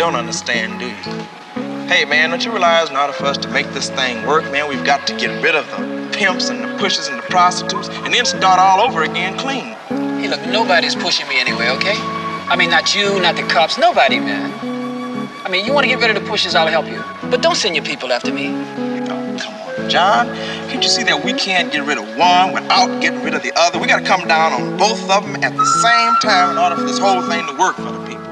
don't understand, do you? Hey, man, don't you realize in order for us to make this thing work, man, we've got to get rid of the pimps and the pushers and the prostitutes and then start all over again clean. Hey, look, nobody's pushing me anyway, okay? I mean, not you, not the cops, nobody, man. I mean, you want to get rid of the pushers, I'll help you. But don't send your people after me. Oh, come on, John. Can't you see that we can't get rid of one without getting rid of the other? We got to come down on both of them at the same time in order for this whole thing to work for the people.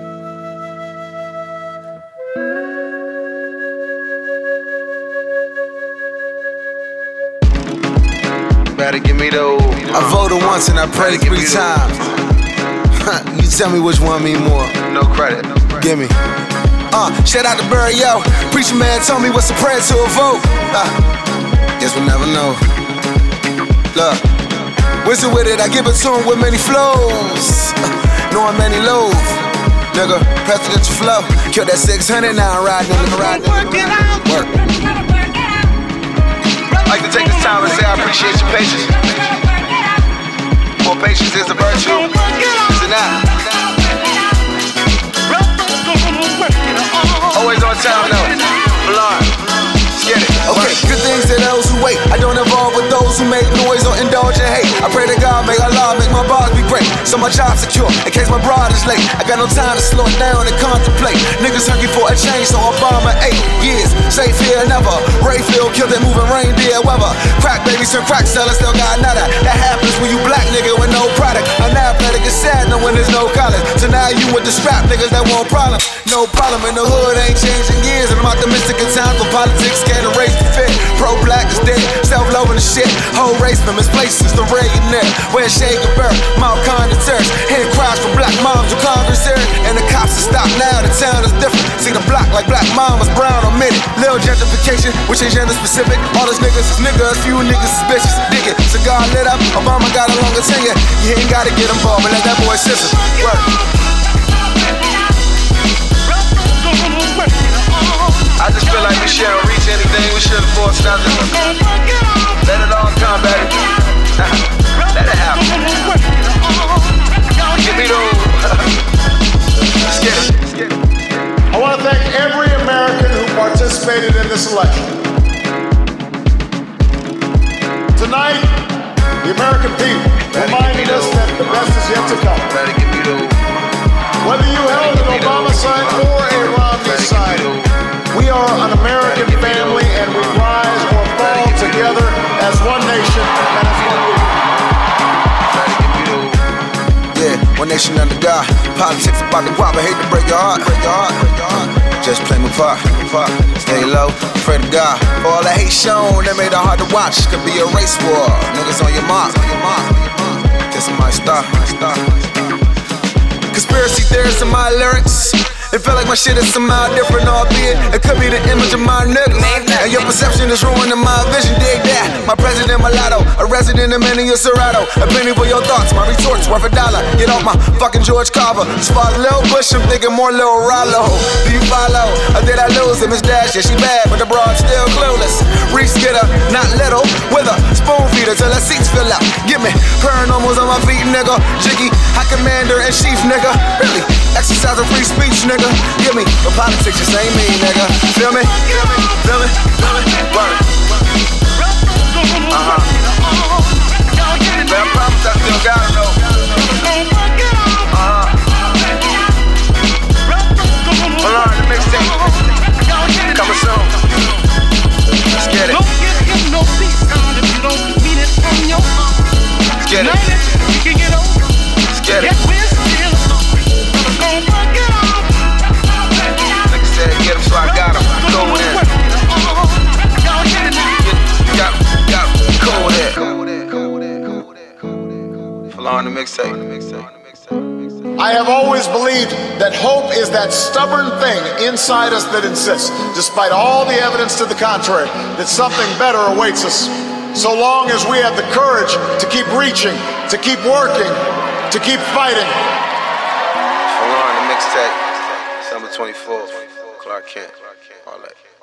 Better give me those. I voted once and I prayed 3 times. You tell me which one mean more. No credit. Give me. Shout out to Barry, yo. Preacher man told me what's the prayer to a vote. Guess we'll never know. Look, whistle with it, I give it to him with many flows. Knowing many loads. Nigga, presidential flow. Kill that 600 now, riding in the ride. Work. I'd like to take this time and say I appreciate your patience. More patience is a virtue. Is it not? Always on time though. Alarm. Get it. Okay, good things to those who wait. I don't involve with those who make noise or indulge in hate. I pray to God, may Allah make my bars be great, so my job secure in case my broad is late. I got no time to slow it down and contemplate. Niggas hungry for a change, so Obama 8 years. Safe here never. Rayfield killed that moving reindeer weather. Crack babies and crack sellers still got nada. That happens when you black nigga with no product. I'm now athletic and sad knowing there's no college. So now you with the strap niggas that want problems. No problem in the hood, ain't changing years. And I'm optimistic in times for politics can't erase the fit. Pro-black is dead, self-loving the shit. Whole race from his places, the Reagan there. Where Shea Gabert, Mount Conditeurs. Hearing cries from black moms who Congress here. And the cops are stopped now, the town is different. See the block like black mamas, brown or minute. Little gentrification, which ain't gender specific. All those niggas is niggas, few niggas suspicious. Dig it, cigar lit up, Obama got a longer tenure. You ain't gotta get involved, but let that boy sister work. I just feel like we shouldn't reach anything, we shouldn't force nothing. Let it all come, baby. Let it happen. Give me those. Let's get it. I want to thank every American who participated in this election. Tonight, the American people reminded us that the best is yet to come. Whether you held an Obama side or a Romney side, we are an American family and we rise or fall together as one nation and as one people. Yeah, one nation under God. Politics about the guap, I hate to break your heart. Just play my part. Stay low, pray to God. For all that hate shown, that made it hard to watch. Could be a race war. Niggas on your mark. Guess I might stop. Conspiracy theorists in my lyrics. It felt like my shit is somehow different, albeit it could be the image of my niggas. And your perception is ruining my vision, dig that. My president mulatto, a resident of many of Serato. A penny for your thoughts, my retorts worth $1. Get off my fucking George Carver. As far as Lil Bush, I'm thinking more Lil Rollo. Do you follow? Or did I lose it? Miss Dash, yeah, she bad, but the broad's still clueless. Reese get her, not little, with a spoon feeder till her seats fill up. Get me, paranormals on my feet, nigga. Jiggy, high commander in chief, nigga. Really, exercise of free speech, nigga. Give me, but politics just ain't me, nigga. Feel me? Feel me? Word. But I promise I still gotta know. Hold on, the mixtape coming soon. Let's get it. Let's get it. Let's get it. Get him, so I got him. Go in. Go in. Full on the mixtape. I have always believed that hope is that stubborn thing inside us that insists, despite all the evidence to the contrary, that something better awaits us. So long as we have the courage to keep reaching, to keep working, to keep fighting. Full on the mixtape. December 24th. Clark Kent. All that.